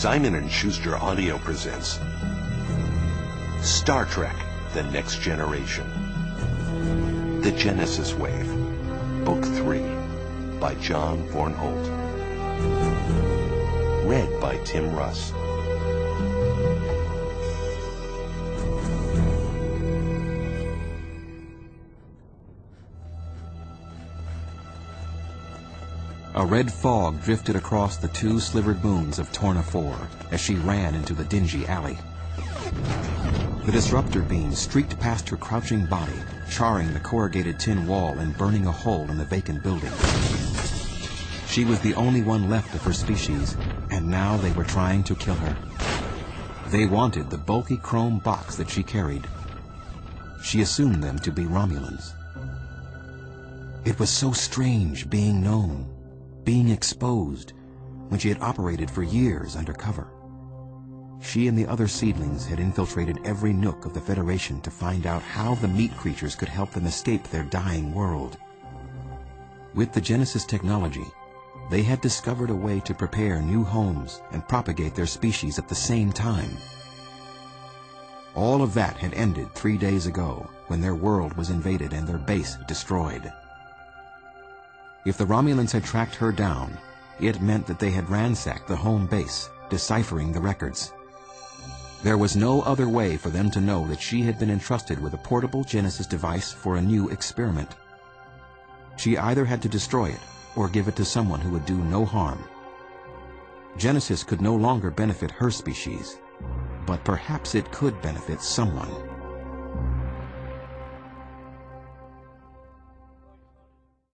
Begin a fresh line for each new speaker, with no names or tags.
Simon & Schuster Audio presents Star Trek: The Next Generation. The Genesis Wave, Book 3, by John Vornholt. Read by Tim Russ.
A red fog drifted across the two slivered moons of Torna 4 as she ran into the dingy alley. The disruptor beam streaked past her crouching body, charring the corrugated tin wall and burning a hole in the vacant building. She was the only one left of her species, and now they were trying to kill her. They wanted the bulky chrome box that she carried. She assumed them to be Romulans. It was so strange being known, being exposed, when she had operated for years undercover. She and the other seedlings had infiltrated every nook of the Federation to find out how the meat creatures could help them escape their dying world. With the Genesis technology, they had discovered a way to prepare new homes and propagate their species at the same time. All of that had ended 3 days ago when their world was invaded and their base destroyed. If the Romulans had tracked her down, it meant that they had ransacked the home base, deciphering the records. There was no other way for them to know that she had been entrusted with a portable Genesis device for a new experiment. She either had to destroy it or give it to someone who would do no harm. Genesis could no longer benefit her species, but perhaps it could benefit someone.